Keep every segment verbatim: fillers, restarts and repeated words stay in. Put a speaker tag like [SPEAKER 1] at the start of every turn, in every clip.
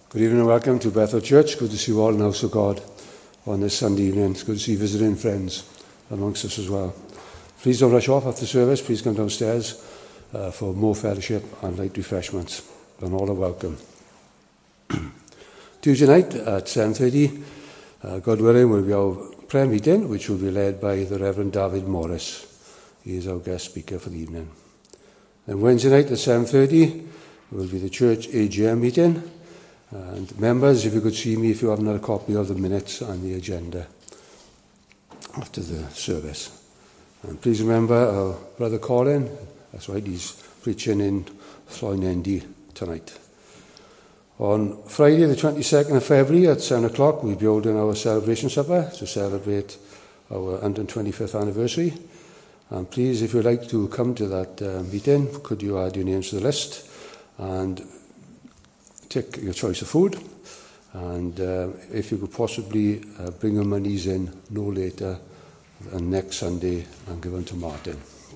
[SPEAKER 1] Good evening and welcome to Bethel Church. Good to see you all in the house of God on this Sunday evening. It's good to see visiting friends amongst us as well. Please don't rush off after service. Please come downstairs uh, for more fellowship and light refreshments. And all are welcome. Tuesday night at seven thirty, uh, God willing, will be our prayer meeting, which will be led by the Reverend David Morris. He is our guest speaker for the evening. Then Wednesday night at seven thirty will be the church A G M meeting. And members, if you could see me if you haven't had a copy of the minutes and the agenda after the service. And please remember our brother Colin, that's right, he's preaching in Floynendi tonight. On Friday the twenty-second of February at seven o'clock we'll be holding our celebration supper to celebrate our one hundred twenty-fifth anniversary. And please, if you'd like to come to that uh, meeting, could you add your names to the list and take your choice of food, and uh, if you could possibly uh, bring your monies in no later than next Sunday and give them to Martin.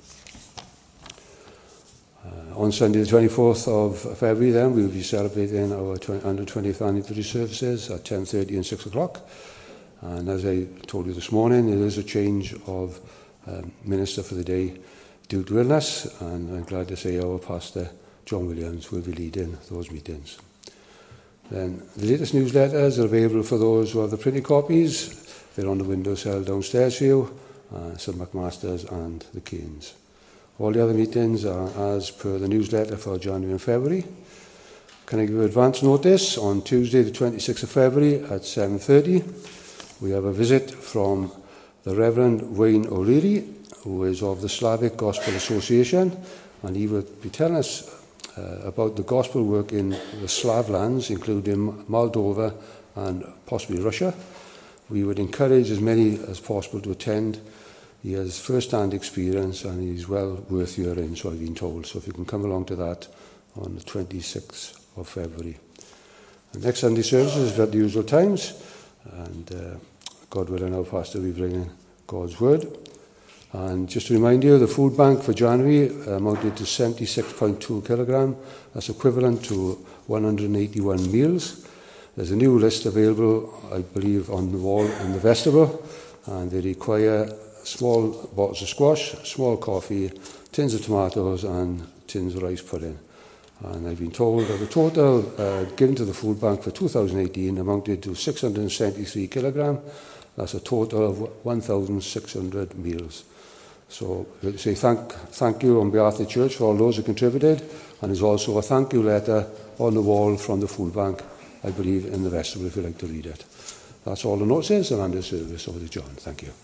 [SPEAKER 1] Uh, on Sunday the twenty-fourth of February then we'll be celebrating our one hundred twentieth anniversary services at ten thirty and six o'clock, and as I told you this morning, there is a change of um, minister for the day due to illness, and I'm glad to say our pastor John Williams will be leading those meetings. Then the latest newsletters are available for those who have the printed copies. They're on the windowsill downstairs for you, uh, St McMaster's and the Canes. All the other meetings are as per the newsletter for January and February. Can I give you advance notice? On Tuesday the twenty-sixth of February at seven thirty we have a visit from the Reverend Wayne O'Leary, who is of the Slavic Gospel Association, and he will be telling us Uh, about the gospel work in the Slav lands, including Moldova and possibly Russia. We would encourage as many as possible to attend. He has first-hand experience and he's well worth hearing, so I've been told. So if you can come along to that on the twenty-sixth of February. The next Sunday service is at the usual times, and uh, God willing, our pastor will be bringing God's word. And just to remind you, the food bank for January amounted to seventy-six point two kilogram. That's equivalent to one hundred eighty-one meals. There's a new list available, I believe, on the wall in the vestibule, and they require small bottles of squash, small coffee, tins of tomatoes, and tins of rice pudding. And I've been told that the total uh, given to the food bank for two thousand eighteen amounted to six hundred seventy-three kilogram. That's a total of one thousand six hundred meals. So I'd say thank, thank you on behalf of the church for all those who contributed, and there's also a thank you letter on the wall from the food bank, I believe, in the vestibule if you'd like to read it. That's all the notices, and I'm the service over to John. Thank you.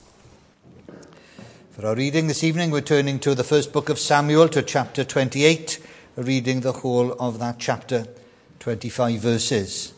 [SPEAKER 2] For our reading this evening, we're turning to the first book of Samuel, to chapter twenty-eight, reading the whole of that chapter, twenty-five verses.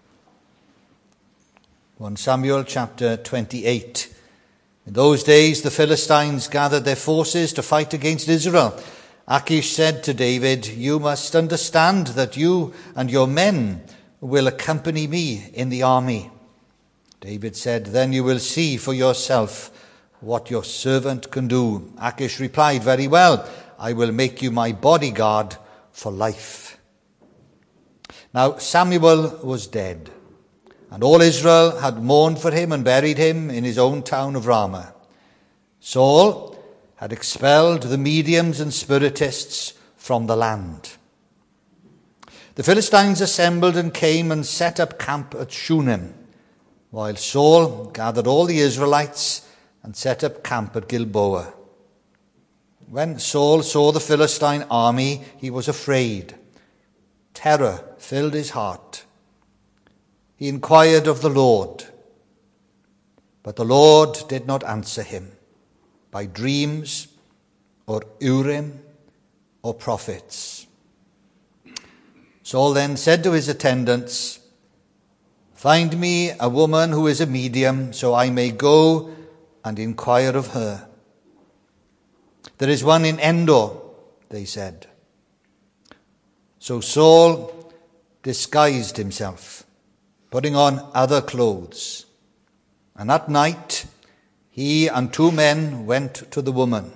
[SPEAKER 2] First Samuel chapter twenty-eight. In those days the Philistines gathered their forces to fight against Israel. Achish said to David, "You must understand that you and your men will accompany me in the army." David said, "Then you will see for yourself what your servant can do." Achish replied, "Very well, I will make you my bodyguard for life." Now Samuel was dead, and all Israel had mourned for him and buried him in his own town of Ramah. Saul had expelled the mediums and spiritists from the land. The Philistines assembled and came and set up camp at Shunem, while Saul gathered all the Israelites and set up camp at Gilboa. When Saul saw the Philistine army, he was afraid. Terror filled his heart. He inquired of the Lord, but the Lord did not answer him by dreams or Urim or prophets. Saul then said to his attendants, "Find me a woman who is a medium, so I may go and inquire of her." "There is one in Endor," they said. So Saul disguised himself, putting on other clothes. And at night he and two men went to the woman.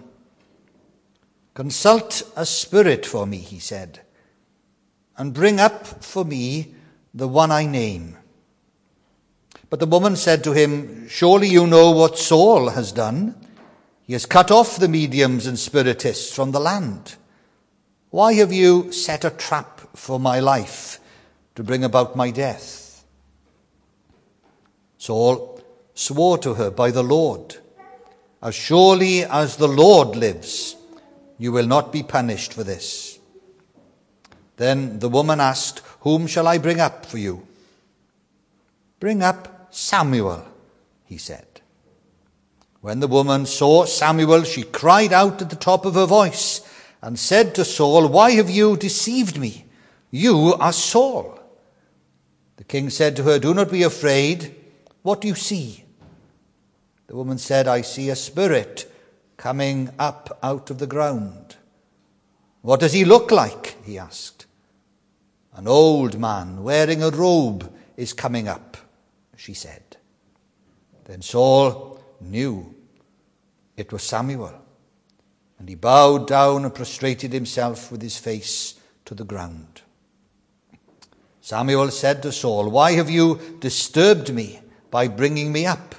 [SPEAKER 2] "Consult a spirit for me," he said, "and bring up for me the one I name." But the woman said to him, "Surely you know what Saul has done. He has cut off the mediums and spiritists from the land. Why have you set a trap for my life to bring about my death?" Saul swore to her by the Lord, "As surely as the Lord lives, you will not be punished for this." Then the woman asked, "Whom shall I bring up for you?" "Bring up Samuel," he said. When the woman saw Samuel, she cried out at the top of her voice and said to Saul, "Why have you deceived me? You are Saul." The king said to her, "Do not be afraid. What do you see?" The woman said, "I see a spirit coming up out of the ground." "What does he look like?" he asked. "An old man wearing a robe is coming up," she said. Then Saul knew it was Samuel, and he bowed down and prostrated himself with his face to the ground. Samuel said to Saul, "Why have you disturbed me by bringing me up?"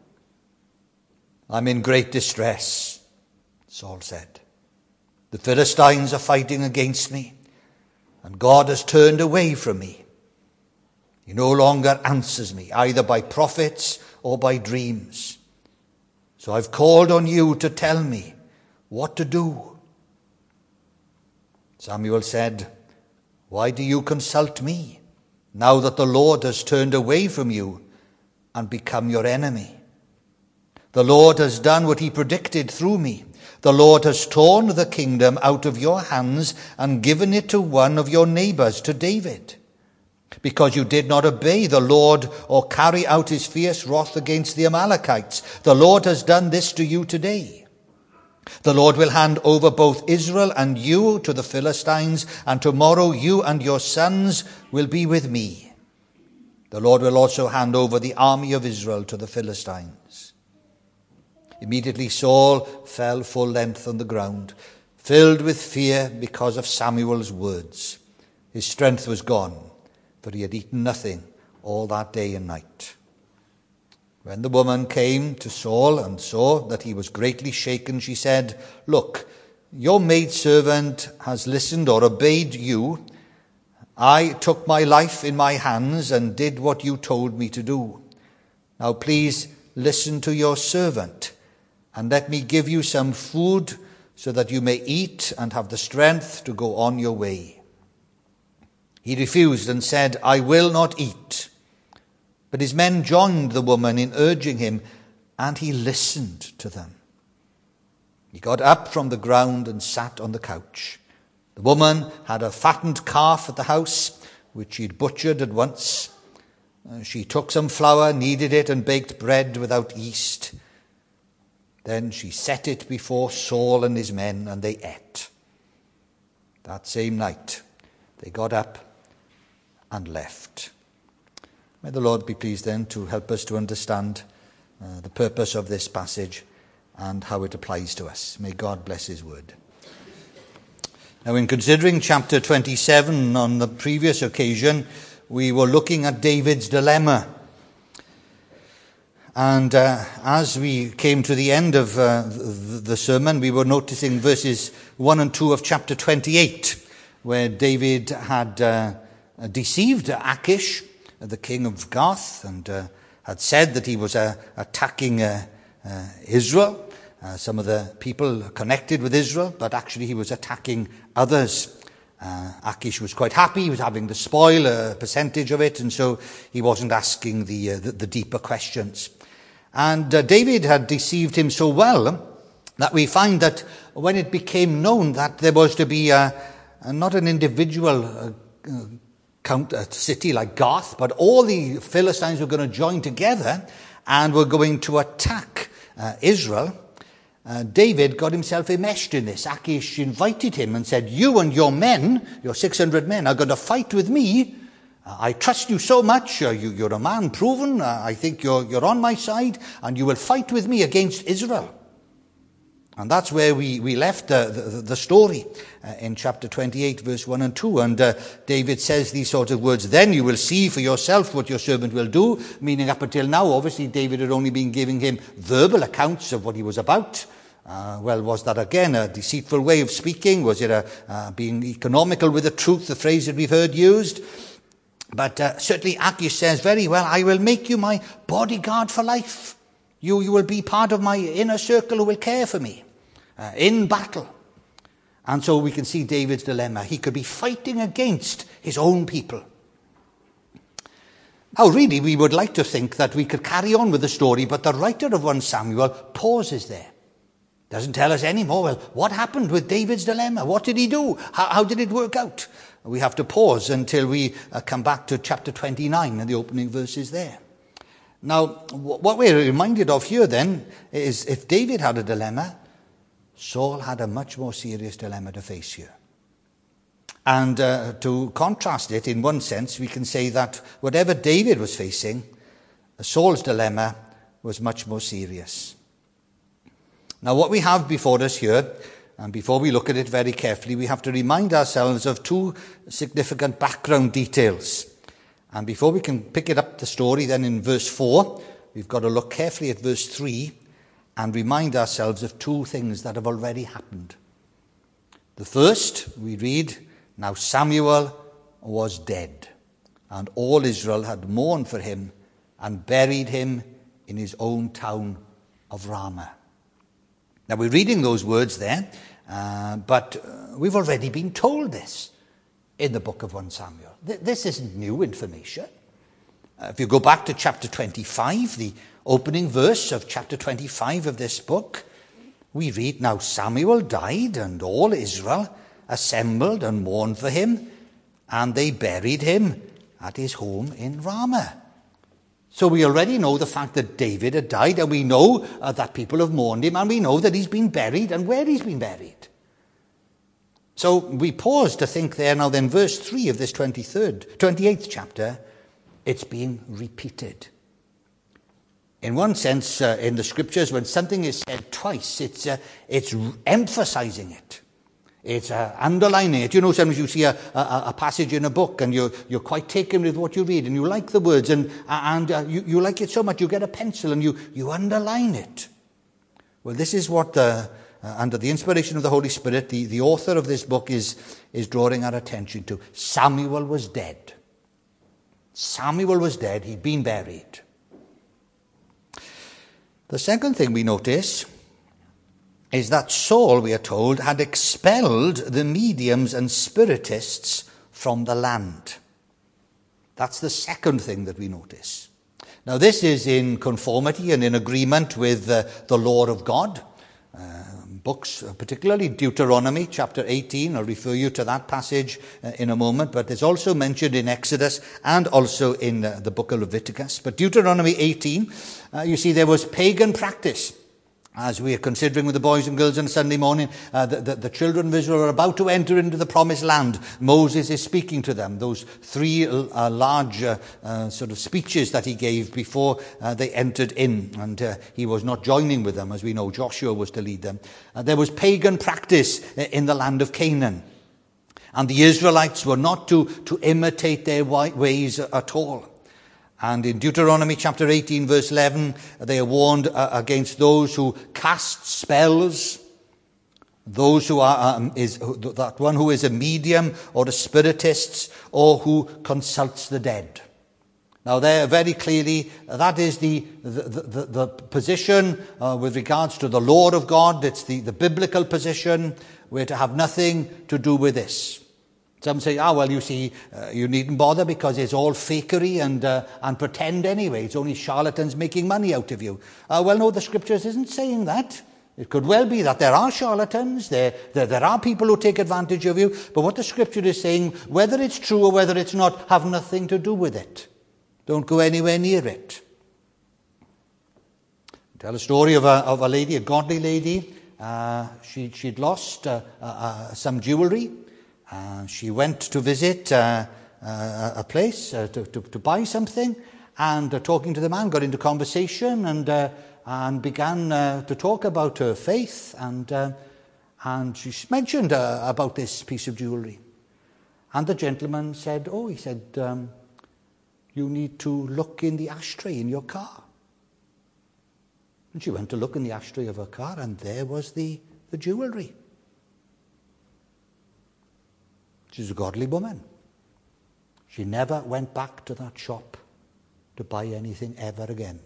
[SPEAKER 2] "I'm in great distress," Saul said. "The Philistines are fighting against me, and God has turned away from me. He no longer answers me, either by prophets or by dreams. So I've called on you to tell me what to do." Samuel said, "Why do you consult me, now that the Lord has turned away from you and become your enemy? The Lord has done what he predicted through me. The Lord has torn the kingdom out of your hands and given it to one of your neighbors, to David. Because you did not obey the Lord or carry out his fierce wrath against the Amalekites, the Lord has done this to you today. The Lord will hand over both Israel and you to the Philistines, and tomorrow you and your sons will be with me. The Lord will also hand over the army of Israel to the Philistines." Immediately Saul fell full length on the ground, filled with fear because of Samuel's words. His strength was gone, for he had eaten nothing all that day and night. When the woman came to Saul and saw that he was greatly shaken, she said, "Look, your maidservant has listened or obeyed you. I took my life in my hands and did what you told me to do. Now please listen to your servant, and let me give you some food so that you may eat and have the strength to go on your way." He refused and said, "I will not eat." But his men joined the woman in urging him, and he listened to them. He got up from the ground and sat on the couch. The woman had a fattened calf at the house, which she had butchered at once. She took some flour, kneaded it, and baked bread without yeast. Then she set it before Saul and his men, and they ate. That same night they got up and left. May the Lord be pleased then to help us to understand uh, the purpose of this passage and how it applies to us. May God bless his word. Now, in considering chapter twenty-seven on the previous occasion, we were looking at David's dilemma. And uh, as we came to the end of uh, the, the sermon, we were noticing verses one and two of chapter twenty-eight, where David had uh, deceived Achish, the king of Gath, and uh, had said that he was uh, attacking uh, uh, Israel, uh, some of the people connected with Israel, but actually he was attacking others. Uh, Achish was quite happy. He was having the spoil, a percentage of it, and so he wasn't asking the, uh, the, the deeper questions. And uh, David had deceived him so well that we find that when it became known that there was to be uh, not an individual uh, uh, count, a city like Gath, but all the Philistines were going to join together and were going to attack uh, Israel, uh, David got himself enmeshed in this. Achish invited him and said, "You and your men, your six hundred men, are going to fight with me. I trust you so much. Uh, you, you're a man proven. Uh, I think you're, you're on my side, and you will fight with me against Israel." And that's where we, we left the, the, the story uh, in chapter twenty-eight, verse one and two. And uh, David says these sort of words, "Then you will see for yourself what your servant will do," meaning up until now, obviously, David had only been giving him verbal accounts of what he was about. Uh, well, was that again a deceitful way of speaking? Was it a, uh, being economical with the truth, the phrase that we've heard used? But uh, certainly Achish says very well, "I will make you my bodyguard for life. You, you will be part of my inner circle who will care for me uh, in battle." And so we can see David's dilemma. He could be fighting against his own people. Now, really, we would like to think that we could carry on with the story, but the writer of First Samuel pauses there. Doesn't tell us anymore. Well, what happened with David's dilemma? What did he do? How, how did it work out? We have to pause until we uh, come back to chapter twenty-nine and the opening verses there. Now, what we're reminded of here then is if David had a dilemma, Saul had a much more serious dilemma to face here. And uh, to contrast it, in one sense, we can say that whatever David was facing, Saul's dilemma was much more serious. Now, what we have before us here, and before we look at it very carefully, we have to remind ourselves of two significant background details. And before we can pick it up the story then in verse four, we've got to look carefully at verse three and remind ourselves of two things that have already happened. The first, we read, "Now Samuel was dead, and all Israel had mourned for him and buried him in his own town of Ramah." Now, we're reading those words there, uh, but uh, we've already been told this in the book of First Samuel. Th- this isn't new information. Uh, if you go back to chapter twenty-five, the opening verse of chapter twenty-five of this book, we read, "Now Samuel died, and all Israel assembled and mourned for him, and they buried him at his home in Ramah." So we already know the fact that David had died, and we know uh, that people have mourned him, and we know that he's been buried and where he's been buried. So we pause to think there now then, verse three of this twenty-third, twenty-eighth chapter, it's being repeated. In one sense, uh, in the scriptures, when something is said twice, it's, uh, it's emphasizing it. It's uh, underlining it. You know, sometimes you see a, a, a passage in a book and you're, you're quite taken with what you read and you like the words and, and uh, you, you like it so much you get a pencil and you, you underline it. Well, this is what, the, uh, under the inspiration of the Holy Spirit, the, the author of this book is, is drawing our attention to. Samuel was dead. Samuel was dead. He'd been buried. The second thing we notice is that Saul, we are told, had expelled the mediums and spiritists from the land. That's the second thing that we notice. Now, this is in conformity and in agreement with uh, the law of God. Uh, books, particularly Deuteronomy chapter eighteen, I'll refer you to that passage uh, in a moment, but it's also mentioned in Exodus and also in uh, the book of Leviticus. But Deuteronomy eighteen, uh, you see there was pagan practice. As we are considering with the boys and girls on Sunday morning, uh, the, the, the children of Israel are about to enter into the promised land. Moses is speaking to them. Those three uh, large uh, uh, sort of speeches that he gave before uh, they entered in. And uh, he was not joining with them. As we know, Joshua was to lead them. Uh, there was pagan practice in the land of Canaan. And the Israelites were not to, to imitate their ways at all. And in Deuteronomy chapter eighteen, verse eleven, they are warned uh, against those who cast spells, those who are, um, is that one who is a medium or a spiritist, or who consults the dead. Now, there very clearly, that is the the, the, the position uh, with regards to the law of God. It's the, the biblical position. We're to have nothing to do with this. Some say, ah, well, you see, uh, you needn't bother because it's all fakery and uh, and pretend anyway. It's only charlatans making money out of you. Uh, well, no, the scriptures isn't saying that. It could well be that there are charlatans, there, there, there are people who take advantage of you, but what the scripture is saying, whether it's true or whether it's not, have nothing to do with it. Don't go anywhere near it. I tell a story of a, of a lady, a godly lady. Uh, she, she'd lost uh, uh, some jewelry. Uh, she went to visit uh, uh, a place uh, to, to, to buy something, and uh, talking to the man, got into conversation and uh, and began uh, to talk about her faith, and uh, and she mentioned uh, about this piece of jewelry. And the gentleman said, oh, he said, um, you need to look in the ashtray in your car. And she went to look in the ashtray of her car, and there was the, the jewelry. She's a godly woman. She never went back to that shop to buy anything ever again.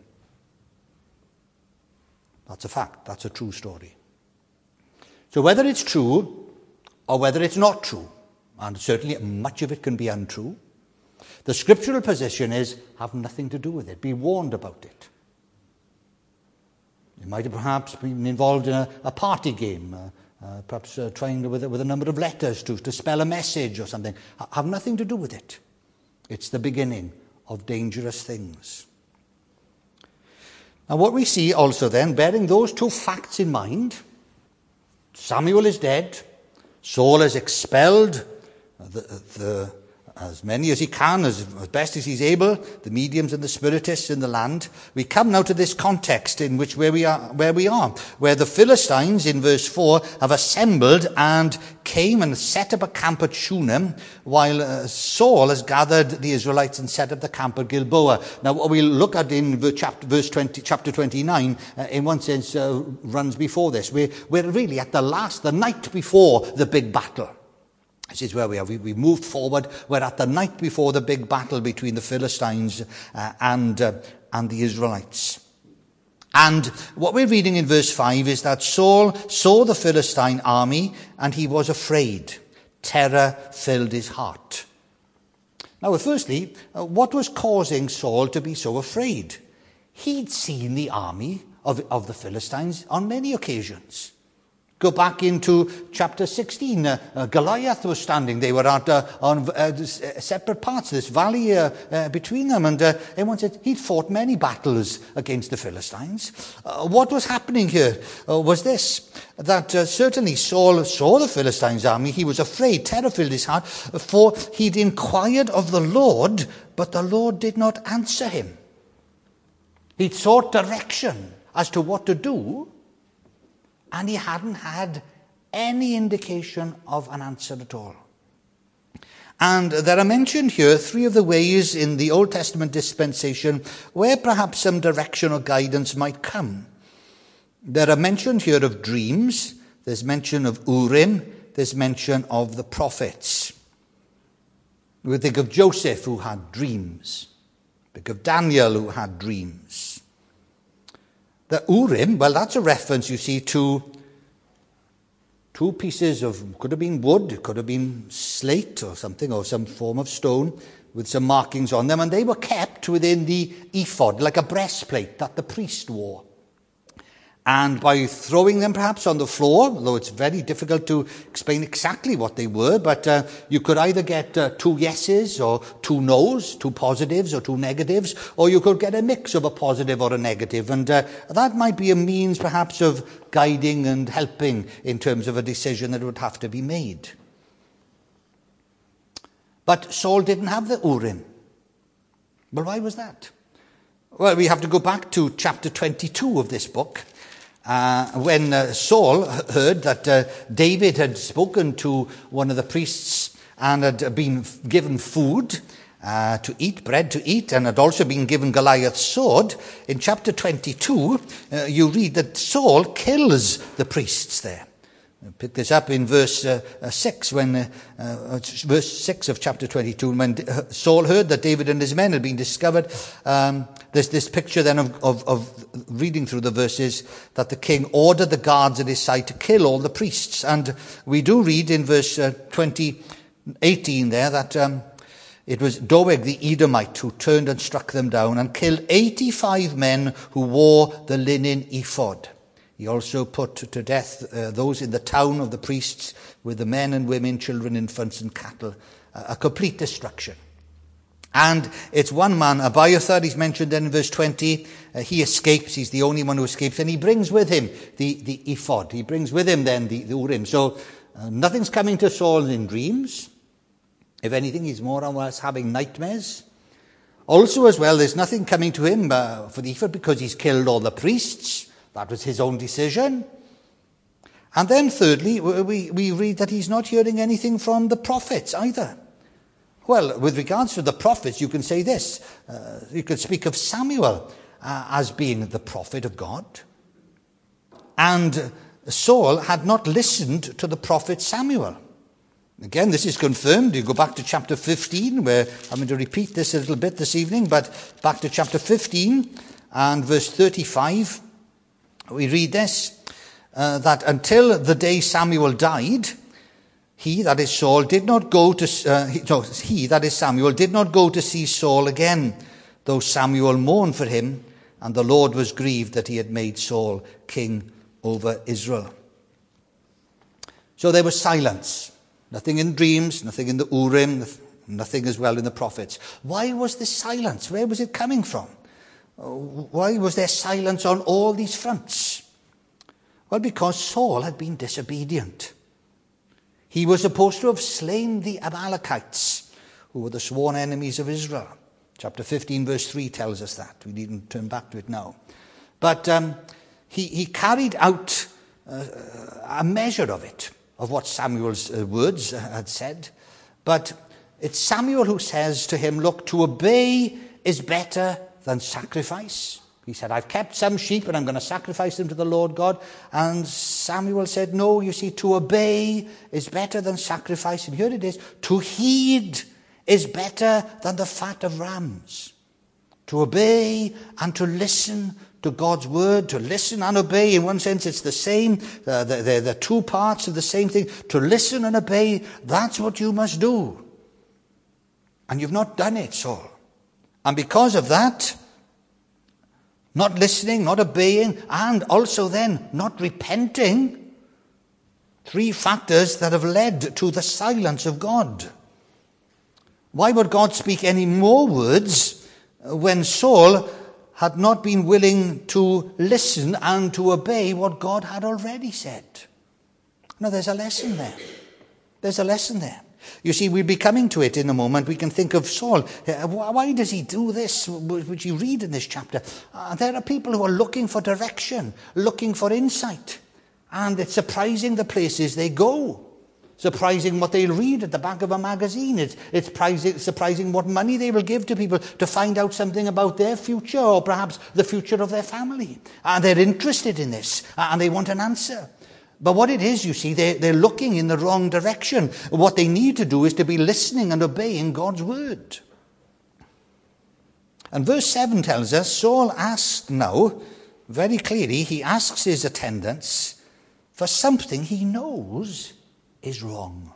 [SPEAKER 2] That's a fact. That's a true story. So whether it's true or whether it's not true, and certainly much of it can be untrue, the scriptural position is have nothing to do with it. Be warned about it. You might have perhaps been involved in a, a party game, uh, uh, perhaps uh, trying with, with a number of letters to, to spell a message or something. Have nothing to do with it. It's the beginning of dangerous things. Now what we see also then, bearing those two facts in mind, Samuel is dead, Saul is expelled, the, the, as many as he can, as, as best as he's able, the mediums and the spiritists in the land. We come now to this context in which where we are, where we are, where the Philistines in verse four have assembled and came and set up a camp at Shunem, while uh, Saul has gathered the Israelites and set up the camp at Gilboa. Now what we'll look at in verse twenty, chapter twenty-nine, uh, in one sense, uh, runs before this. We're, we're really at the last, the night before the big battle. This is where we are. We, we moved forward. We're at the night before the big battle between the Philistines uh, and, uh, and the Israelites. And what we're reading in verse five is that Saul saw the Philistine army and he was afraid. Terror filled his heart. Now, firstly, uh, what was causing Saul to be so afraid? He'd seen the army of, of the Philistines on many occasions. Go back into chapter sixteen. Uh, uh, Goliath was standing. They were at, uh, on uh, separate parts of this valley uh, uh, between them. And uh, everyone said he'd fought many battles against the Philistines. Uh, what was happening here uh, was this, that uh, certainly Saul saw the Philistines' army. He was afraid. Terror filled his heart. For he'd inquired of the Lord, but the Lord did not answer him. He'd sought direction as to what to do, and he hadn't had any indication of an answer at all. And there are mentioned here three of the ways in the Old Testament dispensation where perhaps some direction or guidance might come. There are mentioned here of dreams. There's mention of Urim. There's mention of the prophets. We think of Joseph, who had dreams. Think of Daniel, who had dreams. The Urim, well, that's a reference, you see, to two pieces of, could have been wood, it could have been slate or something, or some form of stone with some markings on them, and they were kept within the ephod, like a breastplate that the priest wore. And by throwing them perhaps on the floor, although it's very difficult to explain exactly what they were, but uh, you could either get uh, two yeses or two no's, two positives or two negatives, or you could get a mix of a positive or a negative. And uh, that might be a means perhaps of guiding and helping in terms of a decision that would have to be made. But Saul didn't have the Urim. Well, why was that? Well, we have to go back to chapter twenty-two of this book. Uh, when uh, Saul heard that uh, David had spoken to one of the priests and had been given food uh, to eat, bread to eat, and had also been given Goliath's sword, in chapter twenty-two, uh, you read that Saul kills the priests there. Pick this up in verse uh, uh, six, when uh, uh, verse six of chapter twenty-two, when Saul heard that David and his men had been discovered. Um, there's this picture then of, of, of reading through the verses that the king ordered the guards at his side to kill all the priests. And we do read in verse uh, twenty, eighteen there that um, it was Doeg the Edomite who turned and struck them down and killed eighty-five men who wore the linen ephod. He also put to death uh, those in the town of the priests with the men and women, children, infants and cattle. Uh, a complete destruction. And it's one man, Abiathar, he's mentioned then in verse twenty. Uh, he escapes. He's the only one who escapes. And he brings with him the, the ephod. He brings with him then the, the Urim. So uh, nothing's coming to Saul in dreams. If anything, he's more or less having nightmares. Also as well, there's nothing coming to him uh, for the ephod because he's killed all the priests. That was his own decision. And then thirdly, we, we read that he's not hearing anything from the prophets either. Well, with regards to the prophets, you can say this. Uh, you could speak of Samuel uh, as being the prophet of God. And Saul had not listened to the prophet Samuel. Again, this is confirmed. You go back to chapter fifteen, where I'm going to repeat this a little bit this evening, but back to chapter fifteen and verse thirty-five, we read this, uh, that until the day Samuel died, he, that is Saul, did not go to, uh, he, no, he, that is Samuel, did not go to see Saul again, though Samuel mourned for him, and the Lord was grieved that he had made Saul king over Israel. So there was silence. Nothing in dreams, nothing in the Urim, nothing as well in the prophets. Why was this silence? Where was it coming from? Why was there silence on all these fronts? Well, because Saul had been disobedient. He was supposed to have slain the Amalekites, who were the sworn enemies of Israel. Chapter fifteen, verse three tells us that. We needn't turn back to it now. But um, he, he carried out uh, a measure of it, of what Samuel's uh, words uh, had said. But it's Samuel who says to him, look, to obey is better than sacrifice. He said, I've kept some sheep and I'm going to sacrifice them to the Lord God. And Samuel said, no, you see, to obey is better than sacrifice. And here it is, to heed is better than the fat of rams. To obey and to listen to God's word, to listen and obey. In one sense, it's the same. Uh, they're the two parts of the same thing. To listen and obey, that's what you must do. And you've not done it, Saul. And because of that, not listening, not obeying, and also then not repenting, three factors that have led to the silence of God. Why would God speak any more words when Saul had not been willing to listen and to obey what God had already said? No, there's a lesson there. There's a lesson there. You see, we'll be coming to it in a moment. We can think of Saul. Why does he do this, which you read in this chapter? Uh, there are people who are looking for direction, looking for insight. And it's surprising the places they go. Surprising what they'll read at the back of a magazine. It's, it's surprising, surprising what money they will give to people to find out something about their future or perhaps the future of their family. And they're interested in this and they want an answer. But what it is, you see, they're, they're looking in the wrong direction. What they need to do is to be listening and obeying God's word. And verse seven tells us, Saul asked now, very clearly, he asks his attendants for something he knows is wrong.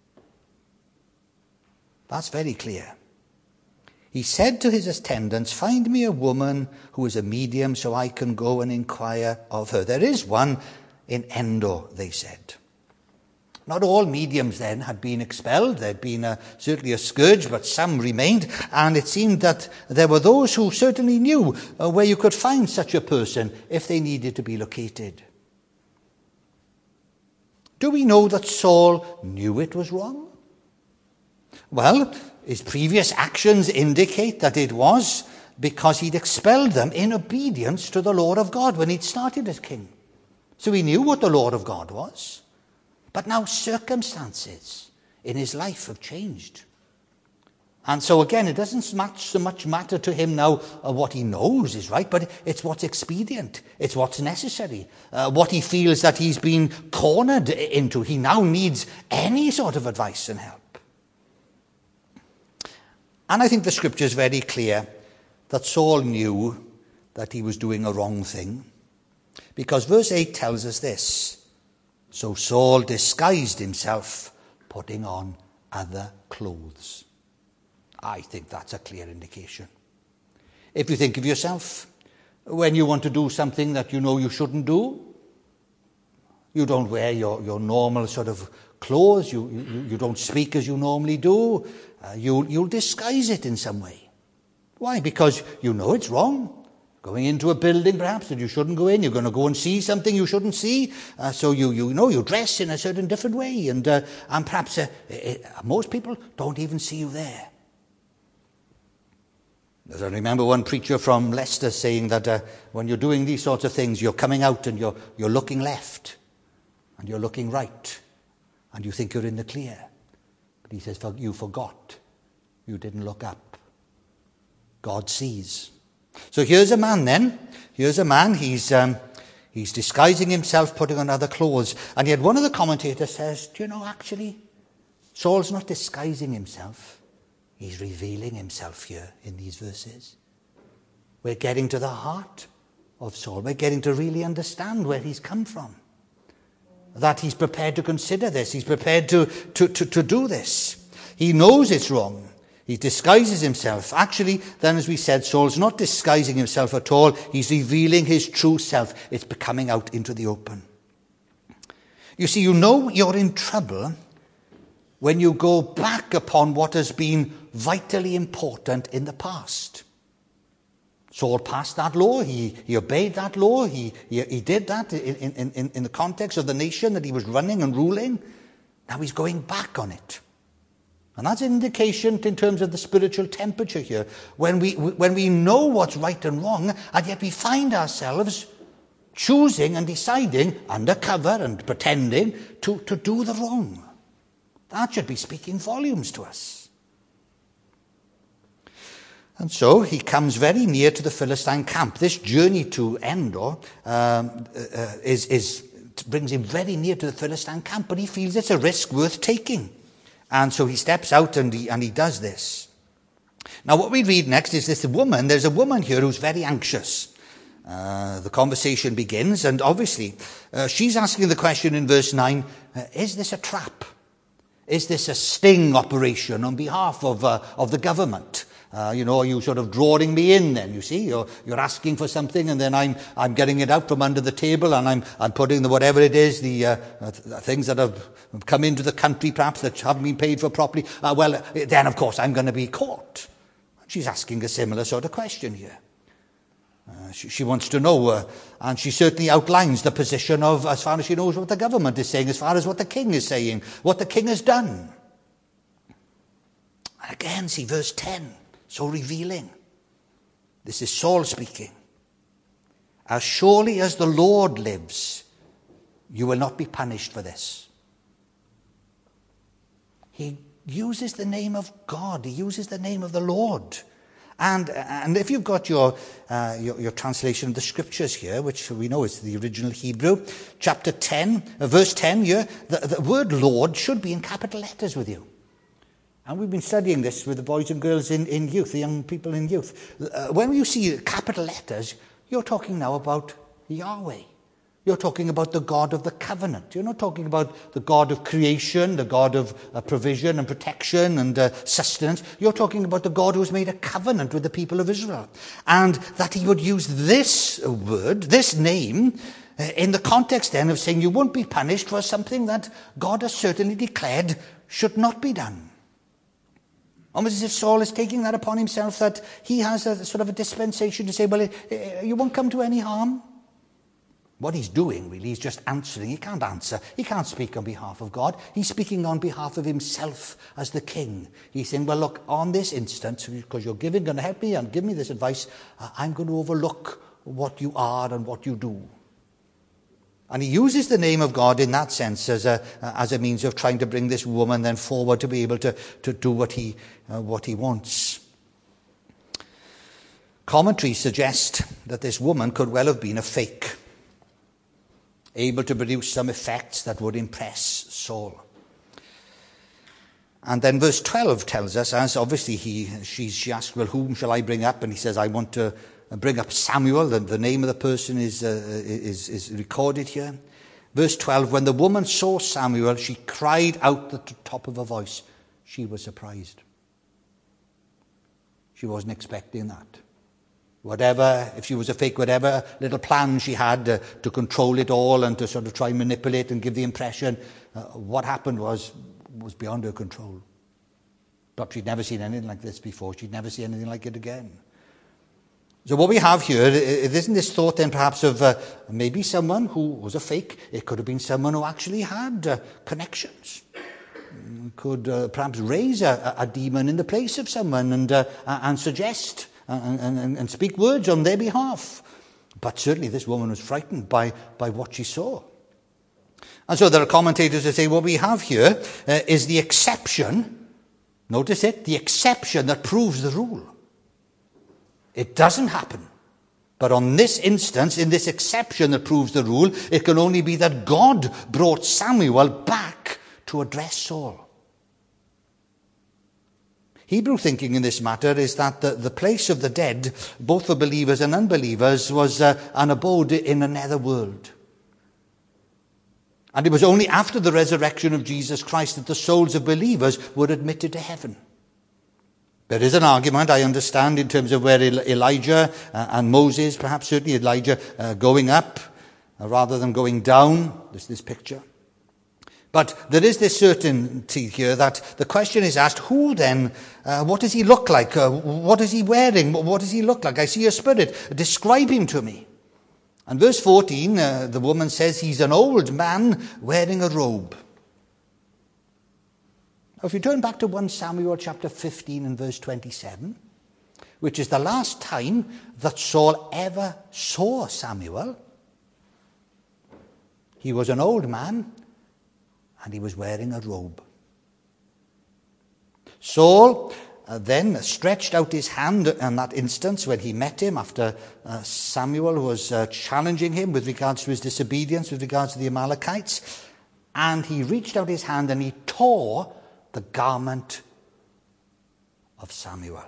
[SPEAKER 2] That's very clear. He said to his attendants, find me a woman who is a medium so I can go and inquire of her. There is one in Endor, they said. Not all mediums then had been expelled. There had been a, certainly a scourge, but some remained. And it seemed that there were those who certainly knew uh, where you could find such a person if they needed to be located. Do we know that Saul knew it was wrong? Well, his previous actions indicate that it was because he'd expelled them in obedience to the law of God when he'd started as king. So he knew what the law of God was. But now circumstances in his life have changed. And so again, it doesn't much, so much matter to him now uh, what he knows is right, but it's what's expedient. It's what's necessary. Uh, what he feels that he's been cornered into. He now needs any sort of advice and help. And I think the scripture is very clear that Saul knew that he was doing a wrong thing. Because verse eight tells us this. So Saul disguised himself, putting on other clothes. I think that's a clear indication. If you think of yourself, when you want to do something that you know you shouldn't do, you don't wear your, your normal sort of clothes, you, you, you don't speak as you normally do, uh, you, you'll disguise it in some way. Why? Because you know it's wrong. Going into a building, perhaps, that you shouldn't go in. You're going to go and see something you shouldn't see. Uh, so you you know you dress in a certain different way. And, uh, and perhaps uh, it, most people don't even see you there. As I remember one preacher from Leicester saying that uh, when you're doing these sorts of things, you're coming out and you're, you're looking left and you're looking right and you think you're in the clear. But he says, you forgot. You didn't look up. God sees. So here's a man then. Here's a man. He's, um, he's disguising himself, putting on other clothes. And yet one of the commentators says, do you know, actually, Saul's not disguising himself. He's revealing himself here in these verses. We're getting to the heart of Saul. We're getting to really understand where he's come from. That he's prepared to consider this. He's prepared to, to, to, to do this. He knows it's wrong. He disguises himself. Actually, then as we said, Saul's not disguising himself at all. He's revealing his true self. It's coming out into the open. You see, you know you're in trouble when you go back upon what has been vitally important in the past. Saul passed that law. He, he obeyed that law. He, he, he did that in, in, in, in the context of the nation that he was running and ruling. Now he's going back on it. And that's an indication in terms of the spiritual temperature here. When we, when we know what's right and wrong, and yet we find ourselves choosing and deciding, undercover and pretending, to, to do the wrong. That should be speaking volumes to us. And so he comes very near to the Philistine camp. This journey to Endor um, uh, is, is, brings him very near to the Philistine camp, but he feels it's a risk worth taking. And so he steps out and he, and he does this. Now what we read next is this woman. There's a woman here who's very anxious. Uh, the conversation begins, and obviously uh, she's asking the question in verse nine, uh, is this a trap? Is this a sting operation on behalf of uh, of the government? Uh, you know, are you sort of drawing me in then, you see? You're, you're asking for something and then I'm I'm getting it out from under the table and I'm I'm putting the whatever it is, the, uh, the things that have come into the country perhaps that haven't been paid for properly. Uh, well, then of course I'm going to be caught. She's asking a similar sort of question here. Uh, she, she wants to know, uh, and she certainly outlines the position of, as far as she knows, what the government is saying, as far as what the king is saying, what the king has done. And again, see verse ten, so revealing. This is Saul speaking. As surely as the Lord lives, you will not be punished for this. He uses the name of God. He uses the name of the Lord. And and if you've got your, uh, your your translation of the scriptures here, which we know is the original Hebrew, chapter ten, uh, verse ten here, the, the word Lord should be in capital letters with you. And we've been studying this with the boys and girls in, in youth, the young people in youth. Uh, when you see capital letters, you're talking now about Yahweh. You're talking about the God of the covenant. You're not talking about the God of creation, the God of uh, provision and protection and uh, sustenance. You're talking about the God who has made a covenant with the people of Israel. And that he would use this word, this name, uh, in the context then of saying you won't be punished for something that God has certainly declared should not be done. Almost as if Saul is taking that upon himself, that he has a sort of a dispensation to say, well, uh, you won't come to any harm. What he's doing, really, is just answering. He can't answer. He can't speak on behalf of God. He's speaking on behalf of himself as the king. He's saying, well, look, on this instance, because you're giving, going to help me and give me this advice, uh, I'm going to overlook what you are and what you do. And he uses the name of God in that sense as a uh, as a means of trying to bring this woman then forward to be able to, to do what he uh, what he wants. Commentaries suggest that this woman could well have been a fake, able to produce some effects that would impress Saul. And then verse twelve tells us, as obviously he she, she asks, well, whom shall I bring up? And he says, I want to bring up Samuel. The, the name of the person is, uh, is, is recorded here. Verse twelve, when the woman saw Samuel, she cried out at the top of her voice. She was surprised. She wasn't expecting that. Whatever, if she was a fake, whatever little plan she had uh, to control it all and to sort of try and manipulate and give the impression, uh, what happened was was beyond her control. But she'd never seen anything like this before. She'd never see anything like it again. So what we have here, it isn't this thought then perhaps of uh, maybe someone who was a fake. It could have been someone who actually had uh, connections. Could uh, perhaps raise a, a demon in the place of someone and uh, and suggest and, and, and speak words on their behalf. But certainly this woman was frightened by, by what she saw. And so there are commentators who say what we have here uh, is the exception, notice it, the exception that proves the rule. It doesn't happen. But on this instance, in this exception that proves the rule, it can only be that God brought Samuel back to address Saul. Hebrew thinking in this matter is that the, the place of the dead, both for believers and unbelievers, was uh, an abode in another world. And it was only after the resurrection of Jesus Christ that the souls of believers were admitted to heaven. There is an argument, I understand, in terms of where Elijah and Moses, perhaps certainly Elijah, uh, going up uh, rather than going down. There's this picture. But there is this certainty here that the question is asked, who then, uh, what does he look like? Uh, what is he wearing? What does he look like? I see a spirit. Describe him to me. And verse fourteen, uh, the woman says he's an old man wearing a robe. If you turn back to First Samuel chapter fifteen and verse twenty-seven, which is the last time that Saul ever saw Samuel, he was an old man and he was wearing a robe. Saul uh, then stretched out his hand in that instance when he met him after uh, Samuel was uh, challenging him with regards to his disobedience, with regards to the Amalekites, and he reached out his hand and he tore the garment of Samuel.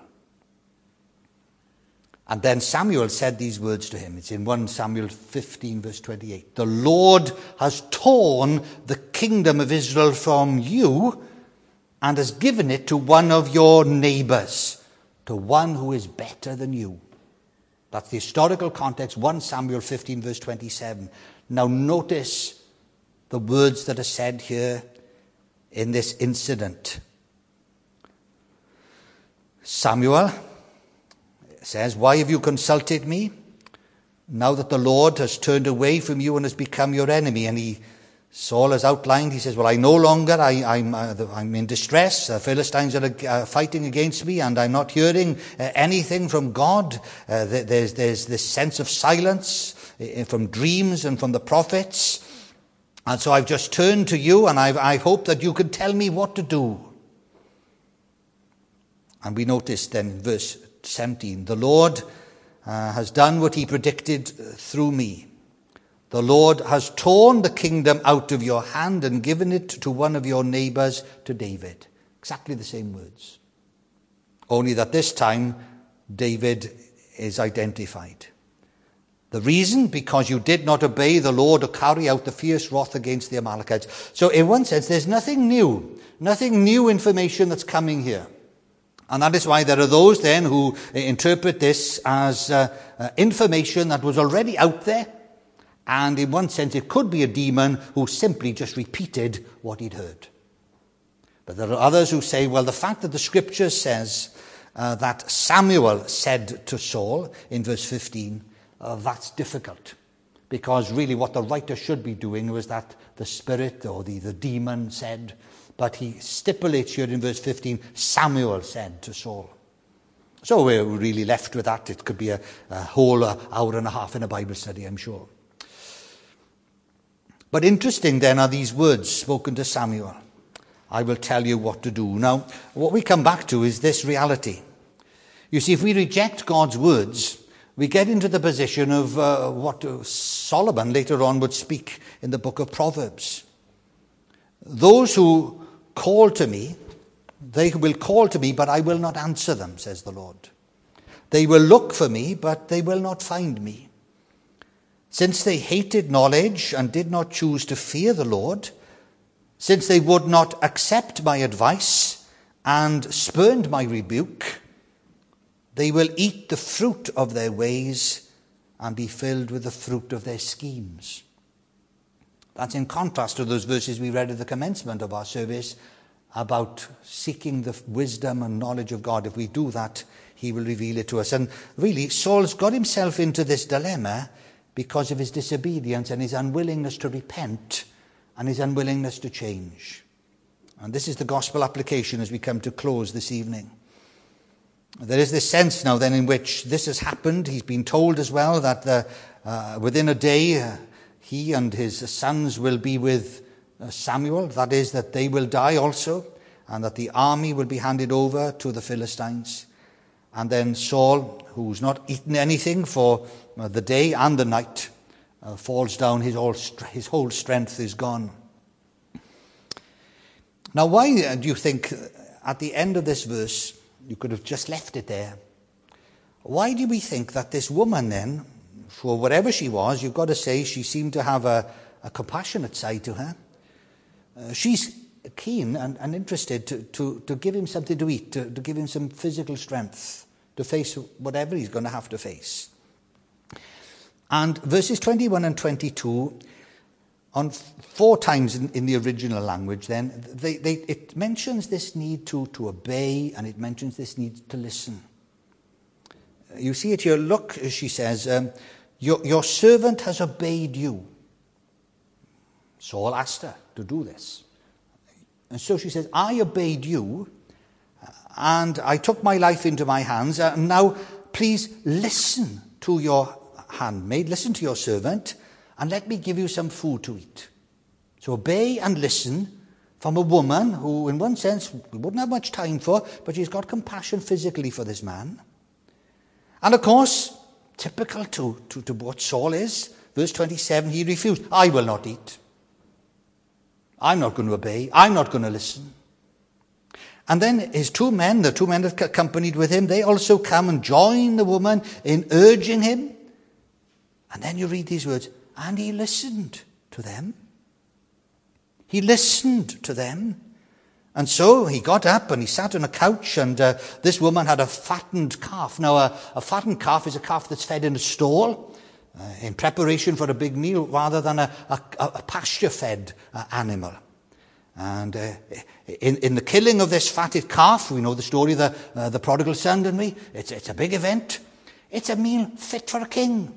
[SPEAKER 2] And then Samuel said these words to him. It's in First Samuel fifteen, verse twenty-eight. The Lord has torn the kingdom of Israel from you and has given it to one of your neighbors, to one who is better than you. That's the historical context, First Samuel fifteen, verse twenty-seven. Now notice the words that are said here in this incident. Samuel says, why have you consulted me? Now that the Lord has turned away from you and has become your enemy. And he, Saul has outlined, he says, well, I no longer, I, I'm, uh, I'm in distress. The Philistines are uh, fighting against me and I'm not hearing uh, anything from God. Uh, there's, there's this sense of silence uh, from dreams and from the prophets. And so I've just turned to you and I've, I hope that you can tell me what to do. And we notice then in verse seventeen, the Lord uh, has done what he predicted through me. The Lord has torn the kingdom out of your hand and given it to one of your neighbors, to David. Exactly the same words. Only that this time David is identified. The reason? Because you did not obey the Lord or carry out the fierce wrath against the Amalekites. So in one sense, there's nothing new, nothing new information that's coming here. And that is why there are those then who interpret this as uh, uh, information that was already out there. And in one sense, it could be a demon who simply just repeated what he'd heard. But there are others who say, well, the fact that the scripture says uh, that Samuel said to Saul in verse fifteen, Uh, that's difficult, because really what the writer should be doing was that the spirit or the, the demon said, but he stipulates here in verse fifteen, Samuel said to Saul. So we're really left with that. It could be a, a whole uh, hour and a half in a Bible study, I'm sure. But interesting then are these words spoken to Samuel. I will tell you what to do. Now, what we come back to is this reality. You see, if we reject God's words, we get into the position of uh, what Solomon later on would speak in the book of Proverbs. Those who call to me, they will call to me, but I will not answer them, says the Lord. They will look for me, but they will not find me. Since they hated knowledge and did not choose to fear the Lord, since they would not accept my advice and spurned my rebuke, they will eat the fruit of their ways and be filled with the fruit of their schemes. That's in contrast to those verses we read at the commencement of our service about seeking the wisdom and knowledge of God. If we do that, he will reveal it to us. And really, Saul's got himself into this dilemma because of his disobedience and his unwillingness to repent and his unwillingness to change. And this is the gospel application as we come to close this evening. There is this sense now then in which this has happened. He's been told as well that the, uh, within a day uh, he and his sons will be with uh, Samuel. That is, that they will die also, and that the army will be handed over to the Philistines. And then Saul, who's not eaten anything for uh, the day and the night, uh, falls down. His whole, his whole strength is gone. Now, why do you think at the end of this verse, you could have just left it there? Why do we think that this woman then, for whatever she was, you've got to say she seemed to have a, a compassionate side to her. Uh, she's keen and, and interested to, to, to give him something to eat, to, to give him some physical strength to face whatever he's going to have to face. And verses twenty-one and twenty-two, on four times in, in the original language then, they, they, it mentions this need to, to obey, and it mentions this need to listen. You see it here. Look, she says, um, your, your servant has obeyed you. Saul asked her to do this. And so she says, I obeyed you, and I took my life into my hands, and now please listen to your handmaid, listen to your servant, and let me give you some food to eat. So obey and listen from a woman who, in one sense, we wouldn't have much time for, but she's got compassion physically for this man. And of course, typical to, to, to what Saul is, verse twenty-seven, he refused. I will not eat. I'm not going to obey. I'm not going to listen. And then his two men, the two men that accompanied with him, they also come and join the woman in urging him. And then you read these words, and he listened to them. He listened to them. And so he got up and he sat on a couch, and uh, this woman had a fattened calf. Now, a, a fattened calf is a calf that's fed in a stall uh, in preparation for a big meal, rather than a, a, a pasture-fed uh, animal. And uh, in, in the killing of this fatted calf, we know the story of the, uh, the prodigal son, don't we? It's, it's a big event. It's a meal fit for a king.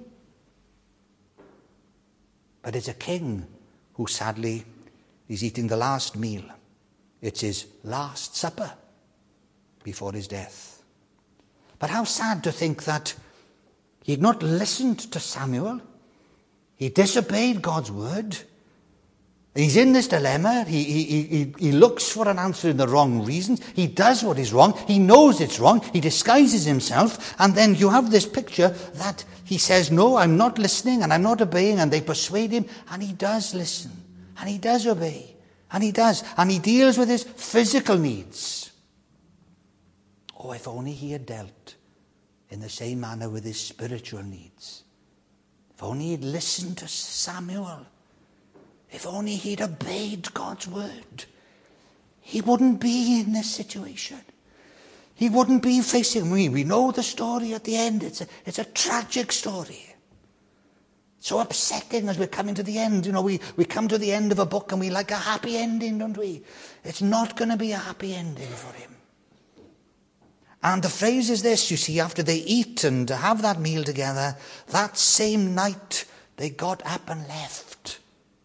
[SPEAKER 2] But it's a king who sadly is eating the last meal. It's his last supper before his death. But how sad to think that he had not listened to Samuel. He disobeyed God's word. He's in this dilemma. He, he, he, he looks for an answer in the wrong reasons. He does what is wrong. He knows it's wrong. He disguises himself. And then you have this picture that he says, no, I'm not listening and I'm not obeying. And they persuade him. And he does listen. And he does obey. And he does. And he deals with his physical needs. Oh, if only he had dealt in the same manner with his spiritual needs. If only he'd listened to Samuel. If only he'd obeyed God's word. He wouldn't be in this situation. He wouldn't be facing me. We know the story at the end. It's a, it's a tragic story. So upsetting as we're coming to the end. You know, we, we come to the end of a book and we like a happy ending, don't we? It's not going to be a happy ending for him. And the phrase is this, you see, after they eat and have that meal together, that same night they got up and left.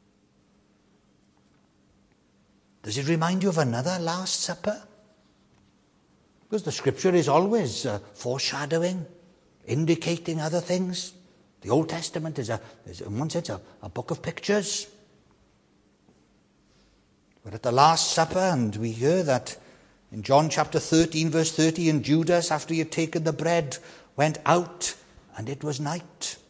[SPEAKER 2] Does it remind you of another Last Supper? Because the scripture is always uh, foreshadowing, indicating other things. The Old Testament is, a, is in one sense, a, a book of pictures. We're at the Last Supper, and we hear that in John chapter thirteen, verse thirty, and Judas, after he had taken the bread, went out, and it was night.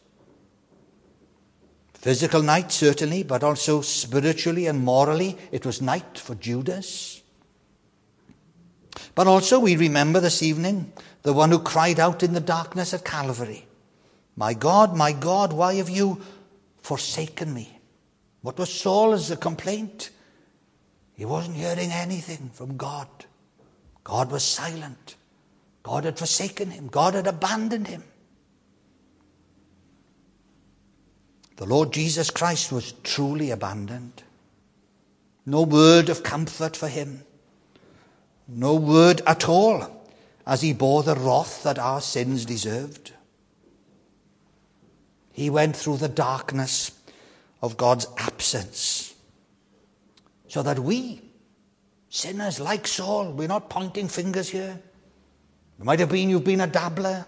[SPEAKER 2] Physical night, certainly, but also spiritually and morally, it was night for Judas. But also we remember this evening the one who cried out in the darkness at Calvary, My God, my God, why have you forsaken me? What was Saul's complaint? He wasn't hearing anything from God. God was silent. God had forsaken him. God had abandoned him. The Lord Jesus Christ was truly abandoned. No word of comfort for him. No word at all as he bore the wrath that our sins deserved. He went through the darkness of God's absence so that we, sinners like Saul, we're not pointing fingers here. It might have been you've been a dabbler.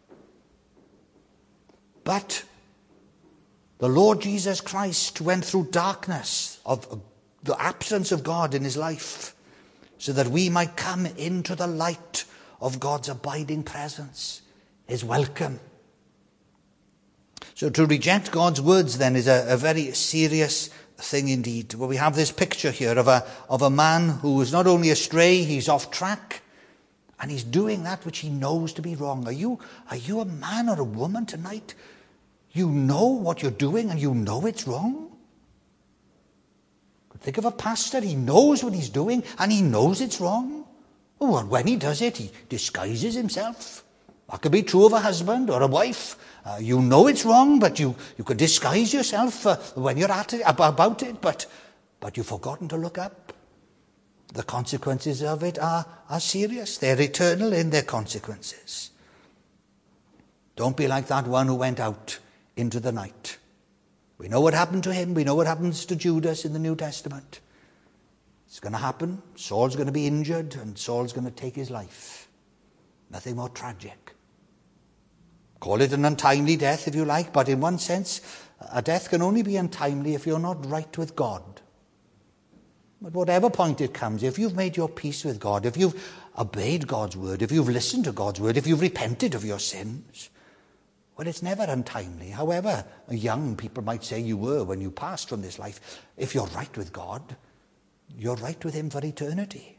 [SPEAKER 2] But the Lord Jesus Christ went through darkness of the absence of God in his life so that we might come into the light of God's abiding presence, his welcome. So to reject God's words then is a, a very serious thing indeed. Well, we have this picture here of a, of a man who is not only astray, he's off track, and he's doing that which he knows to be wrong. Are you, are you a man or a woman tonight? You know what you're doing and you know it's wrong? Think of a pastor, he knows what he's doing and he knows it's wrong. Oh, and when he does it, he disguises himself. That could be true of a husband or a wife. Uh, you know it's wrong, but you, you could disguise yourself uh, when you're at it, about it, but, but you've forgotten to look up. The consequences of it are, are serious. They're eternal in their consequences. Don't be like that one who went out into the night. We know what happened to him. We know what happens to Judas in the New Testament. It's going to happen. Saul's going to be injured and Saul's going to take his life. Nothing more tragic. Call it an untimely death if you like, but in one sense, a death can only be untimely if you're not right with God. At whatever point it comes, if you've made your peace with God, if you've obeyed God's word, if you've listened to God's word, if you've repented of your sins, well, it's never untimely. However young people might say you were when you passed from this life, if you're right with God, you're right with him for eternity.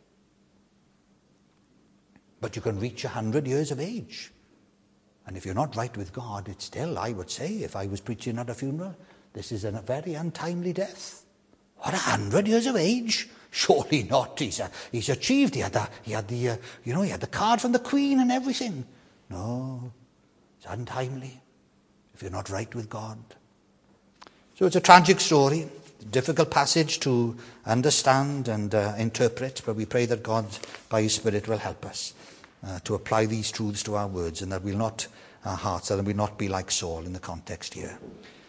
[SPEAKER 2] But you can reach a hundred years of age. And if you're not right with God, it's still, I would say, if I was preaching at a funeral, this is a very untimely death. What, a hundred years of age? Surely not. He's, a, he's achieved. He had the, he had the, uh, you know, he had the card from the Queen and everything. No, it's untimely if you're not right with God. So it's a tragic story, a difficult passage to understand and uh, interpret, but we pray that God, by his Spirit, will help us uh, to apply these truths to our words, and that we'll not, our hearts, that we'll not be like Saul in the context here.